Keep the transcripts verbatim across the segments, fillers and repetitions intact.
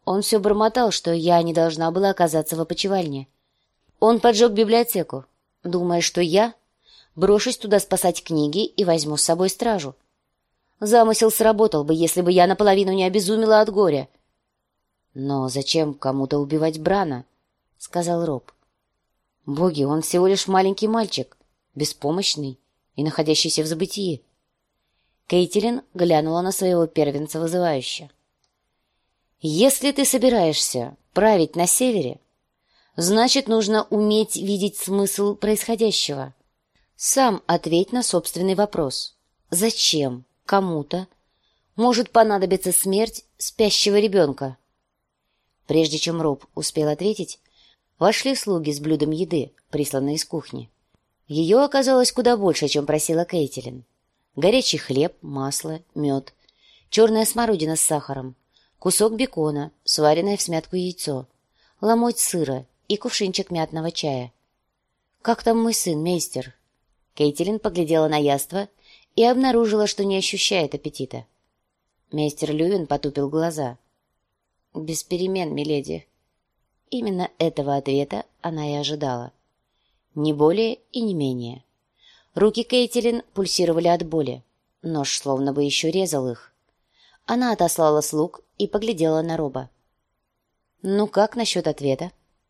Он все бормотал, что я не должна была оказаться в опочивальне. Он поджег библиотеку, думая, что я брошусь туда спасать книги и возьму с собой стражу. Замысел сработал бы, если бы я наполовину не обезумела от горя. «Но зачем кому-то убивать Брана?» — сказал Роб. «Боги, он всего лишь маленький мальчик, беспомощный и находящийся в забытии». Кейтилин глянула на своего первенца вызывающе. «Если ты собираешься править на севере, значит, нужно уметь видеть смысл происходящего. Сам ответь на собственный вопрос. Зачем кому-то может понадобиться смерть спящего ребенка?» Прежде чем Роб успел ответить, вошли слуги с блюдом еды, присланной из кухни. Ее оказалось куда больше, чем просила Кейтилин. Горячий хлеб, масло, мед, черная смородина с сахаром, кусок бекона, сваренное всмятку яйцо, ломоть сыра и кувшинчик мятного чая. «Как там мой сын, мейстер?» Кейтилин поглядела на яство и обнаружила, что не ощущает аппетита. Мейстер Лювин потупил глаза. «Без перемен, миледи». Именно этого ответа она и ожидала. Не более и не менее. Руки Кейтилин пульсировали от боли. Нож словно бы еще резал их. Она отослала слуг и поглядела на Роба. «Ну как насчет ответа?»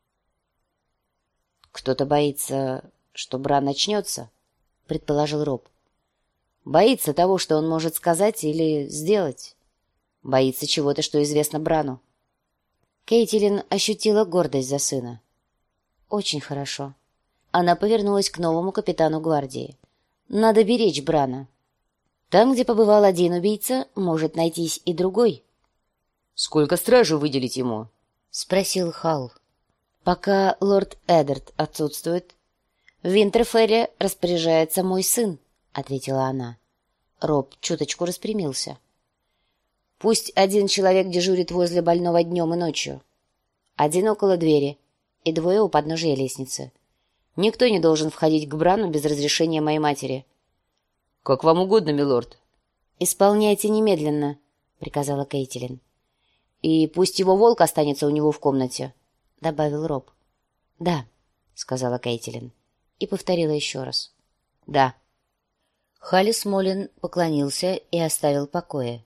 «Кто-то боится, что Бран начнется», — предположил Роб. «Боится того, что он может сказать или сделать. Боится чего-то, что известно Брану». Кейтилин ощутила гордость за сына. «Очень хорошо». Она повернулась к новому капитану гвардии. «Надо беречь Брана. Там, где побывал один убийца, может найтись и другой». «Сколько стражу выделить ему?» — спросил Халл. «Пока лорд Эддард отсутствует, в Винтерфелле распоряжается мой сын», — ответила она. Роб чуточку распрямился. «Пусть один человек дежурит возле больного днем и ночью. Один около двери и двое у подножия лестницы. Никто не должен входить к Брану без разрешения моей матери». «Как вам угодно, милорд». «Исполняйте немедленно», — приказала Кейтилин. «И пусть его волк останется у него в комнате», — добавил Роб. «Да», — сказала Кейтилин и повторила еще раз. «Да». Халли Смолин поклонился и оставил покоя.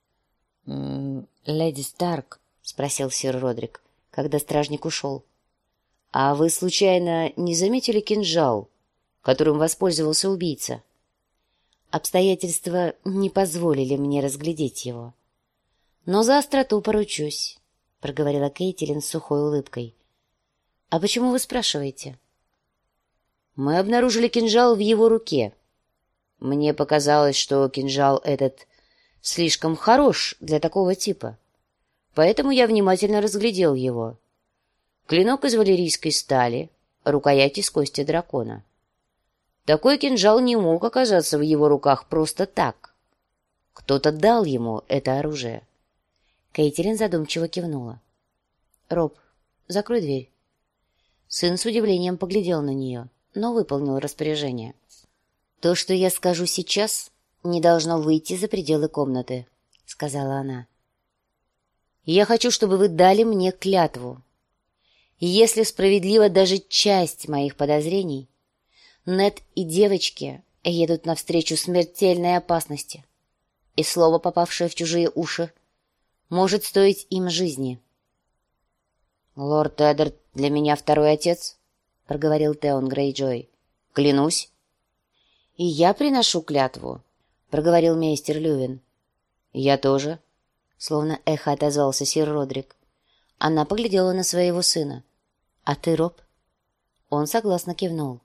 «Леди Старк», — спросил сир Родрик, когда стражник ушел, — «а вы, случайно, не заметили кинжал, которым воспользовался убийца?» «Обстоятельства не позволили мне разглядеть его. Но за остроту поручусь», — проговорила Кейтилин с сухой улыбкой. «А почему вы спрашиваете?» «Мы обнаружили кинжал в его руке. Мне показалось, что кинжал этот слишком хорош для такого типа, поэтому я внимательно разглядел его. Клинок из валерийской стали, рукоять из кости дракона. Такой кинжал не мог оказаться в его руках просто так. Кто-то дал ему это оружие». Кейтилин задумчиво кивнула. «Роб, закрой дверь». Сын с удивлением поглядел на нее, но выполнил распоряжение. «То, что я скажу сейчас, не должно выйти за пределы комнаты», — сказала она. «Я хочу, чтобы вы дали мне клятву. Если справедлива даже часть моих подозрений, Нед и девочки едут навстречу смертельной опасности, и слово, попавшее в чужие уши, может стоить им жизни». «Лорд Эддард для меня второй отец», — проговорил Теон Грейджой. «Клянусь». «И я приношу клятву», — проговорил мейстер Лювин. «Я тоже», — словно эхо отозвался сир Родрик. Она поглядела на своего сына. «А ты, Роб?» Он согласно кивнул.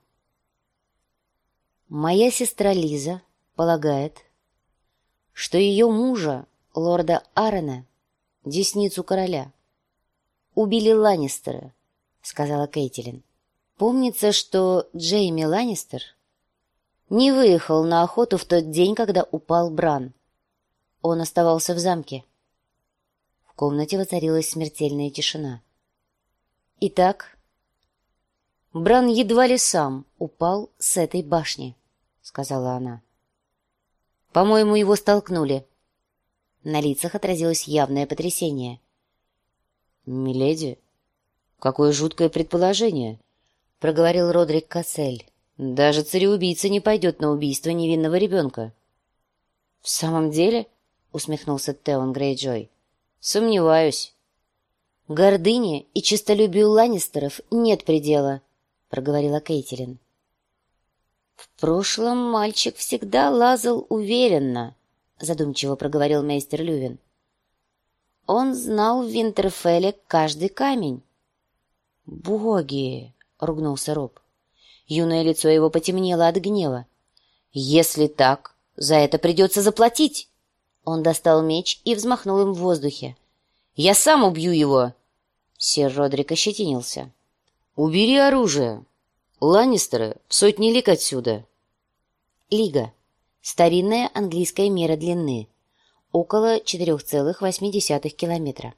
«Моя сестра Лиза полагает, что ее мужа, лорда Аарона, десницу короля, убили Ланнистеры», — сказала Кейтилин. «Помнится, что Джейми Ланнистер не выехал на охоту в тот день, когда упал Бран. Он оставался в замке». В комнате воцарилась смертельная тишина. «Итак, Бран едва ли сам упал с этой башни», — сказала она. «По-моему, его столкнули». На лицах отразилось явное потрясение. «Миледи, какое жуткое предположение!» — проговорил Родрик Кассель. «Даже цареубийца не пойдет на убийство невинного ребенка». «В самом деле?» — усмехнулся Теон Грейджой. «Сомневаюсь». «Гордыне и честолюбию Ланнистеров нет предела», — проговорила Кейтилин. «В прошлом мальчик всегда лазал уверенно», — задумчиво проговорил мейстер Лювин. «Он знал в Винтерфелле каждый камень». «Боги!» — ругнулся Роб. Юное лицо его потемнело от гнева. «Если так, за это придется заплатить!» Он достал меч и взмахнул им в воздухе. «Я сам убью его!» Сир Родрик ощетинился. «Убери оружие! Ланнистеры в сотни лиг отсюда!» Лига. Старинная английская мера длины. Около четыре целых восемь десятых километра.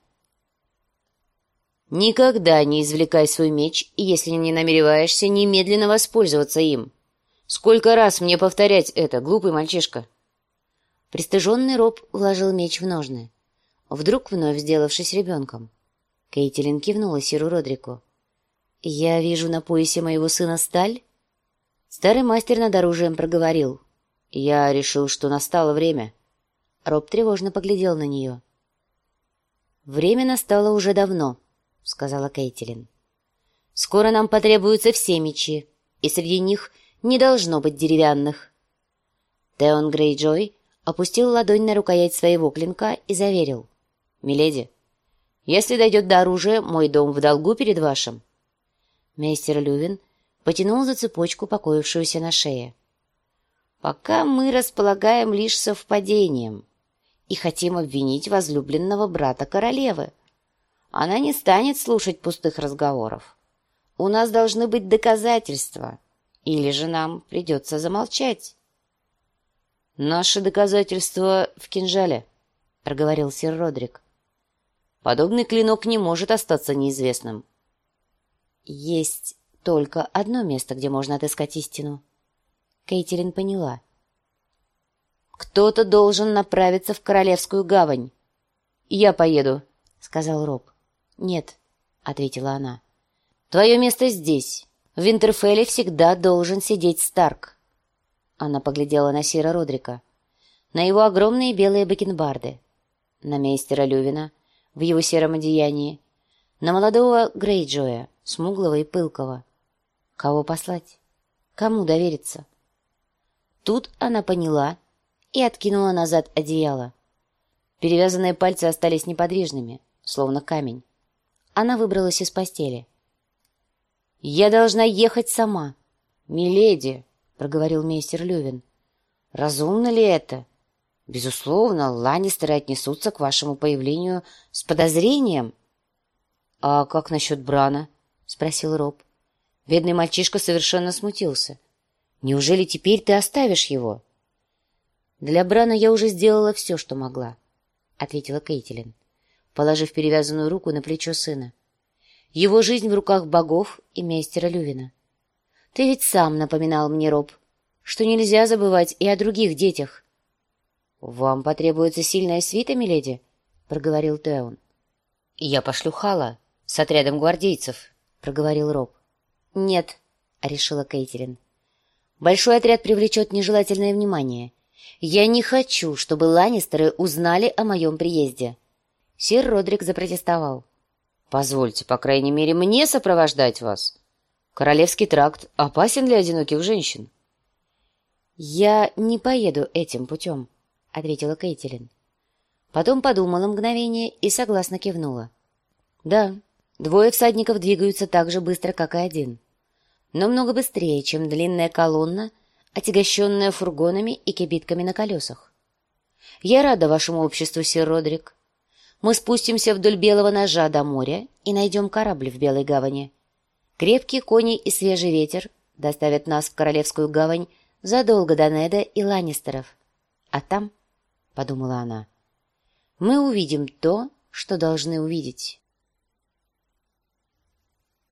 «Никогда не извлекай свой меч, если не намереваешься немедленно воспользоваться им. Сколько раз мне повторять это, глупый мальчишка?» Пристыженный Роб вложил меч в ножны, вдруг вновь сделавшись ребенком. Кейтилин кивнула сиру Родрику. «Я вижу на поясе моего сына сталь?» Старый мастер над оружием проговорил. «Я решил, что настало время». Роб тревожно поглядел на нее. «Время настало уже давно», — сказала Кейтилин. «Скоро нам потребуются все мечи, и среди них не должно быть деревянных». Теон Грейджой опустил ладонь на рукоять своего клинка и заверил. «Миледи, если дойдет до оружия, мой дом в долгу перед вашим». Мейстер Лювин потянул за цепочку, покоившуюся на шее. «Пока мы располагаем лишь совпадением и хотим обвинить возлюбленного брата королевы. Она не станет слушать пустых разговоров. У нас должны быть доказательства, или же нам придется замолчать». «Наши доказательства в кинжале», — проговорил сир Родрик. «Подобный клинок не может остаться неизвестным». «Есть только одно место, где можно отыскать истину». Кейтилин поняла. «Кто-то должен направиться в Королевскую гавань». «Я поеду», — сказал Роб. «Нет», — ответила она. «Твое место здесь. В Винтерфелле всегда должен сидеть Старк». Она поглядела на сира Родрика, на его огромные белые бакенбарды, на мейстера Лювина в его сером одеянии, на молодого Грейджоя, смуглого и пылкого. Кого послать? Кому довериться? Тут она поняла и откинула назад одеяло. Перевязанные пальцы остались неподвижными, словно камень. Она выбралась из постели. «Я должна ехать сама». «Миледи», — проговорил мейстер Лювин, — «разумно ли это? Безусловно, Ланнистеры отнесутся к вашему появлению с подозрением». «А как насчет Брана?» — спросил Роб. Бедный мальчишка совершенно смутился. «Неужели теперь ты оставишь его?» «Для Брана я уже сделала все, что могла», — ответила Кейтилин, положив перевязанную руку на плечо сына. «Его жизнь в руках богов и мейстера Лювина. Ты ведь сам напоминал мне, Роб, что нельзя забывать и о других детях». «Вам потребуется сильная свита, миледи?» — проговорил Теон. «Я пошлю Хала с отрядом гвардейцев», — проговорил Роб. «Нет», — решила Кейтилин. «Большой отряд привлечет нежелательное внимание. Я не хочу, чтобы Ланнистеры узнали о моем приезде». Сир Родрик запротестовал. «Позвольте, по крайней мере, мне сопровождать вас. Королевский тракт опасен для одиноких женщин». «Я не поеду этим путем», — ответила Кейтилин. Потом подумала мгновение и согласно кивнула. «Да, двое всадников двигаются так же быстро, как и один, но много быстрее, чем длинная колонна, отягощенная фургонами и кибитками на колесах. Я рада вашему обществу, сир Родрик. Мы спустимся вдоль Белого ножа до моря и найдем корабль в Белой гавани. Крепкие кони и свежий ветер доставят нас в Королевскую гавань задолго до Неда и Ланнистеров. А там, — подумала она, — мы увидим то, что должны увидеть».